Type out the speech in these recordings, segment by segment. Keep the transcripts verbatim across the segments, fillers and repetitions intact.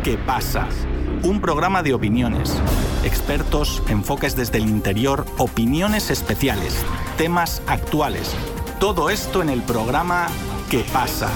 ¿Qué pasa? Un programa de opiniones, expertos, enfoques desde el interior, opiniones especiales, temas actuales. Todo esto en el programa ¿Qué pasa?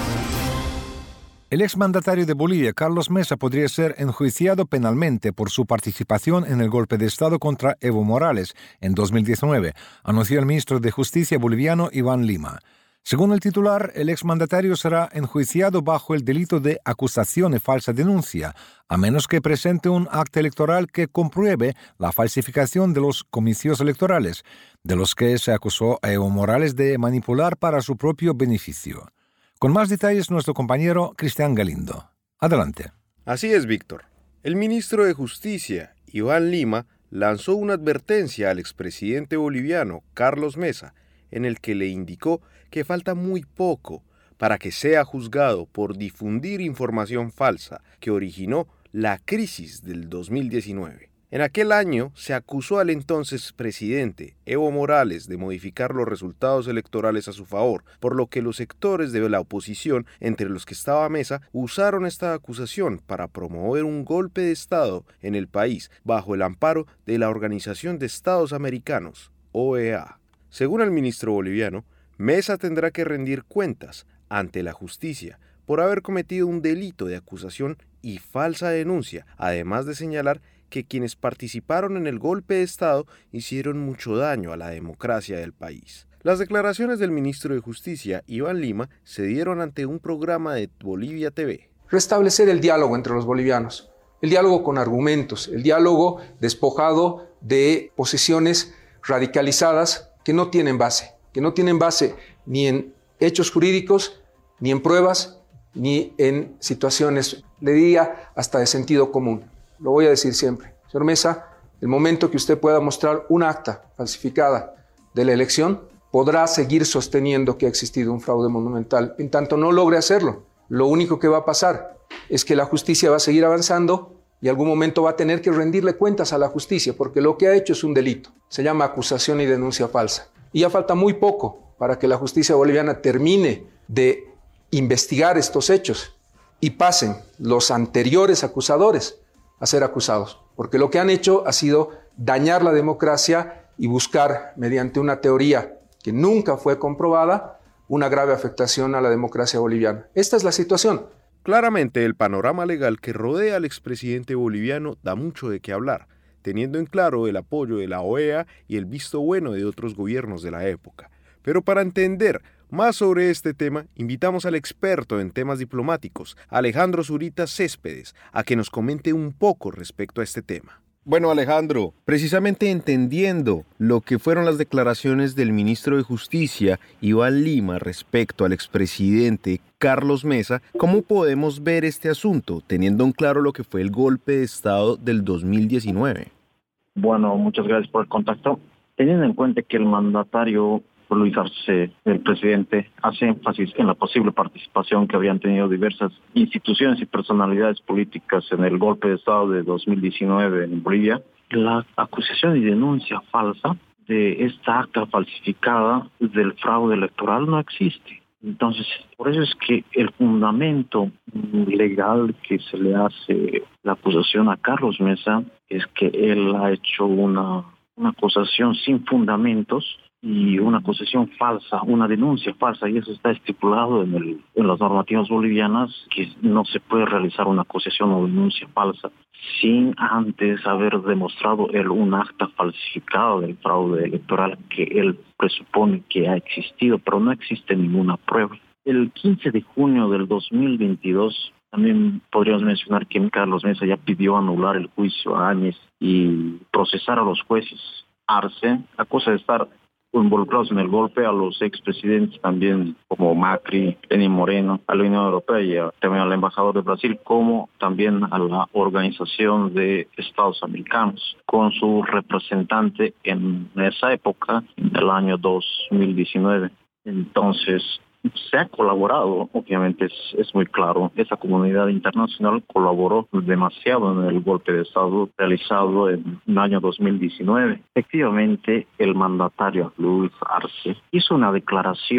El exmandatario de Bolivia, Carlos Mesa, podría ser enjuiciado penalmente por su participación en el golpe de Estado contra Evo Morales en dos mil diecinueve, anunció el ministro de Justicia boliviano Iván Lima. Según el titular, el exmandatario será enjuiciado bajo el delito de acusación y falsa denuncia, a menos que presente un acta electoral que compruebe la falsificación de los comicios electorales, de los que se acusó a Evo Morales de manipular para su propio beneficio. Con más detalles, nuestro compañero Cristian Galindo. Adelante. Así es, Víctor. El ministro de Justicia, Iván Lima, lanzó una advertencia al expresidente boliviano, Carlos Mesa, en el que le indicó que falta muy poco para que sea juzgado por difundir información falsa que originó la crisis del dos mil diecinueve. En aquel año se acusó al entonces presidente Evo Morales de modificar los resultados electorales a su favor, por lo que los sectores de la oposición, entre los que estaba Mesa, usaron esta acusación para promover un golpe de Estado en el país bajo el amparo de la Organización de Estados Americanos, O E A. Según el ministro boliviano, Mesa tendrá que rendir cuentas ante la justicia por haber cometido un delito de acusación y falsa denuncia, además de señalar que quienes participaron en el golpe de Estado hicieron mucho daño a la democracia del país. Las declaraciones del ministro de Justicia, Iván Lima, se dieron ante un programa de Bolivia T V. Restablecer el diálogo entre los bolivianos, el diálogo con argumentos, el diálogo despojado de posiciones radicalizadas que no tienen base, que no tienen base ni en hechos jurídicos, ni en pruebas, ni en situaciones, le diría, hasta de sentido común. Lo voy a decir siempre. Señor Mesa, el momento que usted pueda mostrar un acta falsificada de la elección, podrá seguir sosteniendo que ha existido un fraude monumental. En tanto no logre hacerlo, lo único que va a pasar es que la justicia va a seguir avanzando y algún momento va a tener que rendirle cuentas a la justicia, porque lo que ha hecho es un delito. Se llama acusación y denuncia falsa. Y ya falta muy poco para que la justicia boliviana termine de investigar estos hechos y pasen los anteriores acusadores a ser acusados, porque lo que han hecho ha sido dañar la democracia y buscar, mediante una teoría que nunca fue comprobada, una grave afectación a la democracia boliviana. Esta es la situación. Claramente, el panorama legal que rodea al expresidente boliviano da mucho de qué hablar, teniendo en claro el apoyo de la O E A y el visto bueno de otros gobiernos de la época. Pero para entender más sobre este tema, invitamos al experto en temas diplomáticos, Alejandro Zurita Céspedes, a que nos comente un poco respecto a este tema. Bueno, Alejandro, precisamente entendiendo lo que fueron las declaraciones del ministro de Justicia, Iván Lima, respecto al expresidente Carlos Mesa, ¿cómo podemos ver este asunto, teniendo en claro lo que fue el golpe de Estado del dos mil diecinueve? Bueno, muchas gracias por el contacto. Teniendo en cuenta que el mandatario Luis Arce, el presidente, hace énfasis en la posible participación que habrían tenido diversas instituciones y personalidades políticas en el golpe de Estado de dos mil diecinueve en Bolivia. La acusación y denuncia falsa de esta acta falsificada del fraude electoral no existe. Entonces, por eso es que el fundamento legal que se le hace la acusación a Carlos Mesa es que él ha hecho una, una acusación sin fundamentos y una acusación falsa, una denuncia falsa, y eso está estipulado en, el, en las normativas bolivianas, que no se puede realizar una acusación o denuncia falsa sin antes haber demostrado él un acta falsificado del fraude electoral que él presupone que ha existido, pero no existe ninguna prueba. El quince de junio del dos mil veintidós, también podríamos mencionar que Carlos Mesa ya pidió anular el juicio a Áñez y procesar a los jueces. Arce acusa de estar involucrados en el golpe a los expresidentes también como Macri, Lenín Moreno, a la Unión Europea y a, también al embajador de Brasil, como también a la Organización de Estados Americanos, con su representante en esa época, en el año dos mil diecinueve. Entonces, se ha colaborado, obviamente es, es muy claro, esa comunidad internacional colaboró demasiado en el golpe de Estado realizado en el año dos mil diecinueve. Efectivamente, el mandatario Luis Arce hizo una declaración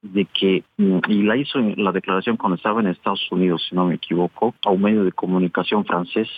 de que, y la hizo en la declaración cuando estaba en Estados Unidos, si no me equivoco, a un medio de comunicación francés,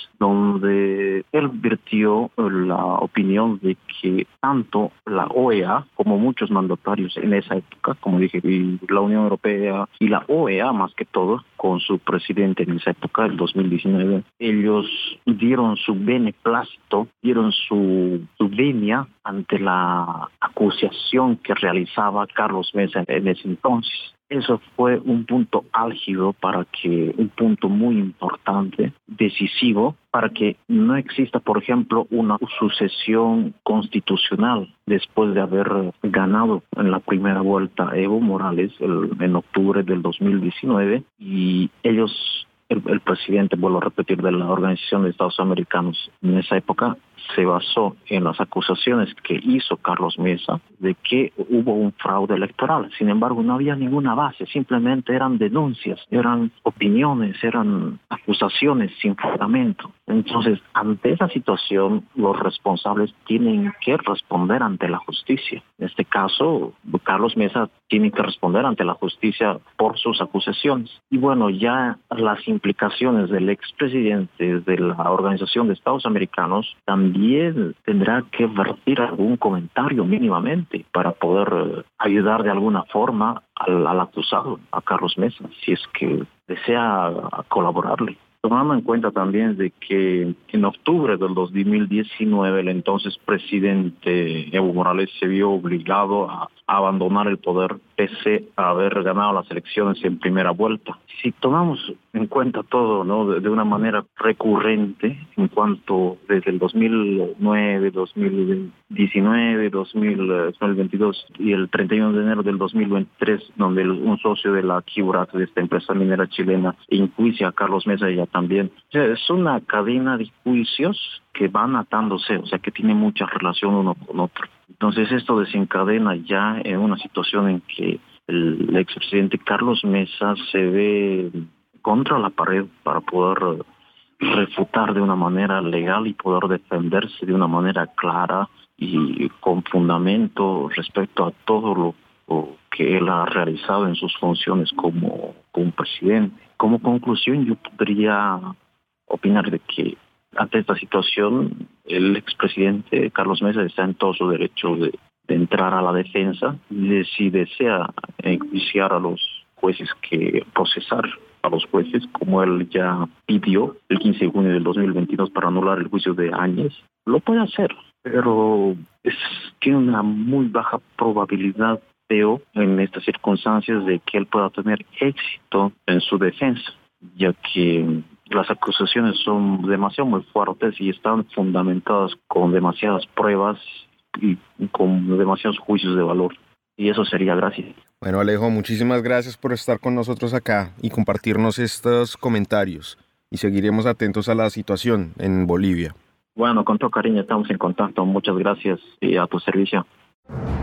donde él vertió la opinión de que tanto la O E A como muchos mandatarios en esa época, como dije, y la Unión Europea y la O E A más que todo, con su presidente en esa época, el dos mil diecinueve, ellos dieron su beneplácito, dieron su, su venia ante la acusación que realizaba Carlos Mesa en ese entonces. Eso fue un punto álgido para que, un punto muy importante, decisivo, para que no exista, por ejemplo, una sucesión constitucional después de haber ganado en la primera vuelta Evo Morales el, en octubre del dos mil diecinueve y ellos, el, el presidente, vuelvo a repetir, de la Organización de Estados Americanos en esa época, se basó en las acusaciones que hizo Carlos Mesa de que hubo un fraude electoral. Sin embargo, no había ninguna base, simplemente eran denuncias, eran opiniones, eran acusaciones sin fundamento. Entonces, ante esa situación, los responsables tienen que responder ante la justicia. En este caso, Carlos Mesa tiene que responder ante la justicia por sus acusaciones. Y bueno, ya las implicaciones del expresidente de la Organización de Estados Americanos también tendrá que vertir algún comentario mínimamente para poder eh, ayudar de alguna forma al, al acusado, a Carlos Mesa, si es que desea colaborarle. Tomando en cuenta también de que en octubre del dos mil diecinueve el entonces presidente Evo Morales se vio obligado a abandonar el poder pese a haber ganado las elecciones en primera vuelta. Si tomamos en cuenta todo, ¿no?, de, de una manera recurrente en cuanto desde el dos mil nueve, dos mil diecinueve, dos mil veintidós y el treinta y uno de enero del dos mil veintitrés, donde el, un socio de la Quiburat, de esta empresa minera chilena, enjuicia a Carlos Mesa y ya también. O sea, es una cadena de juicios que van atándose, o sea, que tiene mucha relación uno con otro. Entonces esto desencadena ya en una situación en que el expresidente Carlos Mesa se ve contra la pared para poder refutar de una manera legal y poder defenderse de una manera clara y con fundamento respecto a todo lo, lo que él ha realizado en sus funciones como, como presidente. Como conclusión, yo podría opinar de que ante esta situación, el expresidente Carlos Mesa está en todo su derecho de, de entrar a la defensa, de si desea enjuiciar a los jueces, que procesar a los jueces, como él ya pidió el quince de junio del dos mil veintidós para anular el juicio de Áñez, lo puede hacer, pero es, tiene una muy baja probabilidad, veo, en estas circunstancias, de que él pueda tener éxito en su defensa, ya que las acusaciones son demasiado muy fuertes y están fundamentadas con demasiadas pruebas y con demasiados juicios de valor. Y eso sería gracias. Bueno, Alejo, muchísimas gracias por estar con nosotros acá y compartirnos estos comentarios. Y seguiremos atentos a la situación en Bolivia. Bueno, con todo cariño estamos en contacto. Muchas gracias y a tu servicio.